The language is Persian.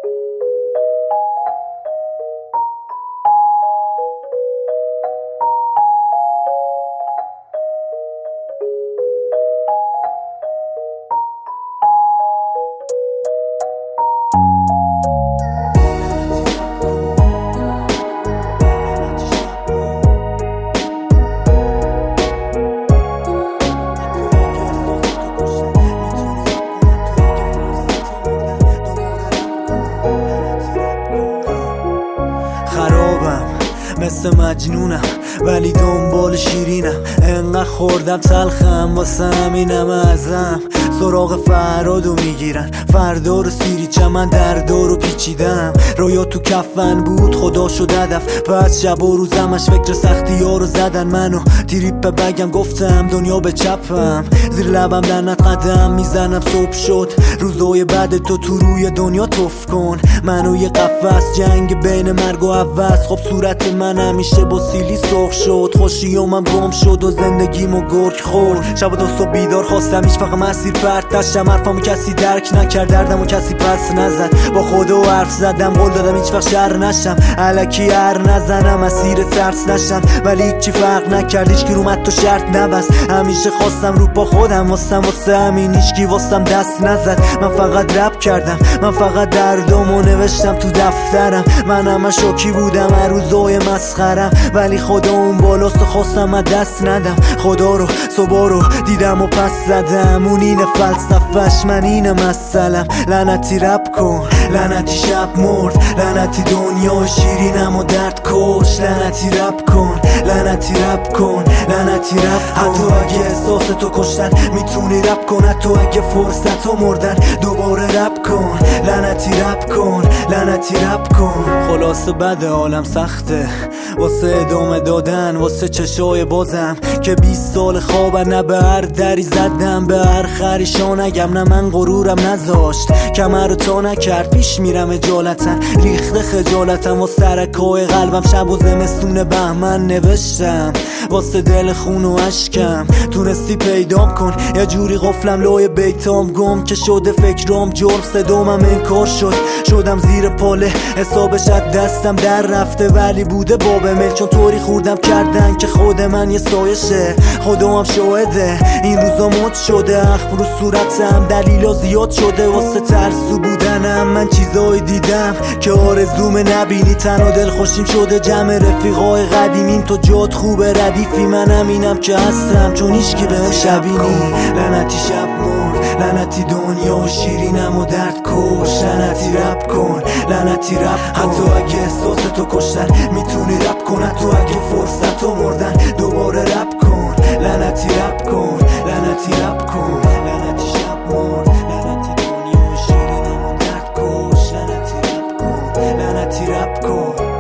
خرابم مثل مجنونم ولی دنبال شیرینم، انقدر خوردم تلخم واسه همینم ازم سراغ فرادو میگیرن، فردا رو سیری چمن در دارو پیچیدم، رویا تو کفن بود خدا شد هدف، پس شب و روزمش فکر سختی ها رو زدن منو تریپ بگم گفتم دنیا به چپم، زیر لبم لعنت قدم میزنم صبح شد روزای بعد تو روی دنیا توف کن منو یه قفس جنگ بین مرگ و عوض، خب صورت من همیشه با سیلی سرخ شد، خوشیومم گم شد و زندگیمو گرگ خورد، شب و تا صبح بیدار خواستم هیچ وقت مسیر پرت نشم، حرفامو کسی درک نکرد دردمو کسی پس نزد، با خدا حرف زدم قول دادم هیچ وقت شر نشم، الکی هر نزنم مسیر ترس نشم، ولی هیچی فرق نکرد هیچکی رومد تو شرط نبست، همیشه خواستم رو با خودم واسه همین هیچکی واسم دست نزد، من فقط رپ کردم، من فقط دردمو نوشتم تو دفترم، من همه شوکی بودم هر روزای مسخرم، ولی خدا اون بالاست و خواستم دست ندم، خدا رو صبح رو دیدم و پس زدم، اون اینه فلسفه‌ش من اینه مسئلم، لعنتی رپ کن لعنتی شب مرد، لعنتی دنیا شیرینم و درد کش، لعنتی رپ کن لعنتی رپ کن لعنتی رپ کن، حتی اگه احساس تو کشتن میتونی رپ کن، حتی اگه فرصت تو مردن دوباره رپ کن، لعنتی رپ کن لعنتی رپ کن. خلاصه بده عالم سخته واسه ادامه دادن، واسه چشای بازم که 20 سال خوابن، نه به هر دری زدم به هر خریشا نگم، نه من غرورم نذاشت کمر رو تا نکرد، پیش میرم اجالتن ریخته خجالتم، واسه سرکای قلبم شب و زمستون بهمن نوشتم، واسه دل خون و عشقم تونستی پیدام کن، یه جوری قفلم لای بیتام گم که شده فکرام جرم، صدامم انکار شد شدم زیر پاله، حسابش از دستم در رفته ولی بوده باب مل، چون طوری خوردم کردن که خود من یه سایشه، خدا هم شاهده این روزا مد شده، اخم رو صورتم دلیلا زیاد شده واسه ترسو بودنم، من چیزایی دیدم که آرزوم نبینی، تن و دل خوشیم شده جمع رفیقای قدیمیم، تو جات خوبه ردیفی من همینم که هستم چون هیچکی بهم شبینی، لعنتی شب مرد لعنتی دنیا شیرینم و درد کش، لعنتی رپ کن لعنتی رپ کن، حتی اگه احساس تو کشتن میتونی رپ کن، حتی اگه فرصت تو مردن دوباره رپ کن، لعنتی رپ کن لعنتی رپ کن، لعنتی شب مرد لعنتی دنیا شیرینم و درد کش، لعنتی رپ کن لعنتی رپ کن.